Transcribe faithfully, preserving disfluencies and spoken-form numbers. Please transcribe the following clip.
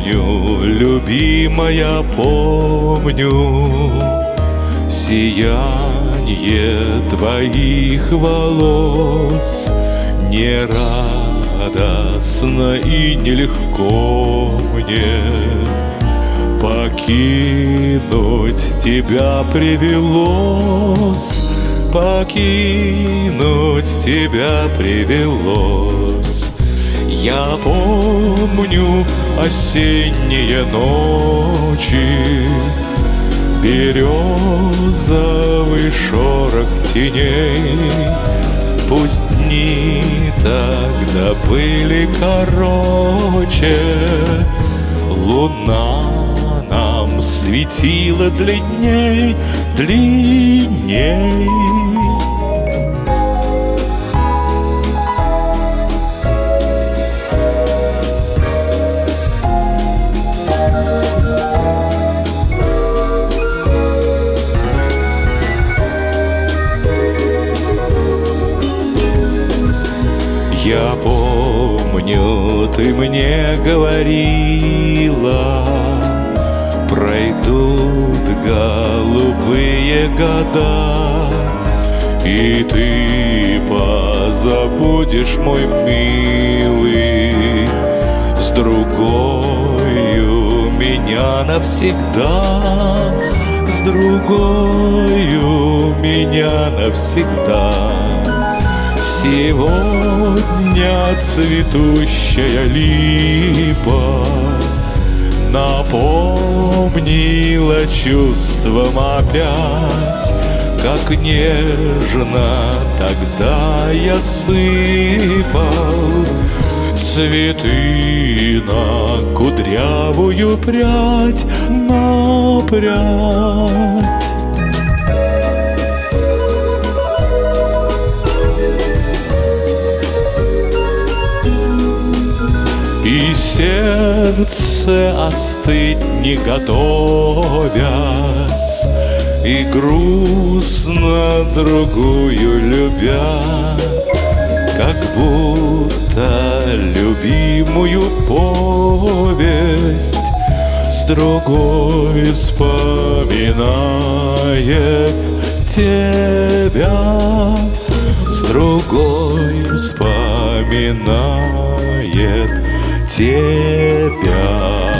помню, любимая, помню сияние твоих волос. Не радостно и нелегко мне покинуть тебя привелось, покинуть тебя привелось. Я помню осенние ночи, березовый шорох теней. Пусть дни тогда были короче, луна нам светила длинней, длинней. Я помню, ты мне говорила, пройдут голубые года, и ты позабудешь, мой милый, с другою меня навсегда, с другою меня навсегда. Сегодня цветущая липа напомнила чувством опять, как нежно тогда я сыпал цветы на кудрявую прядь, на прядь. И сердце остыть не готовясь, и грустно другую любя, как будто любимую повесть с другой вспоминает тебя, с другой вспоминает тебя.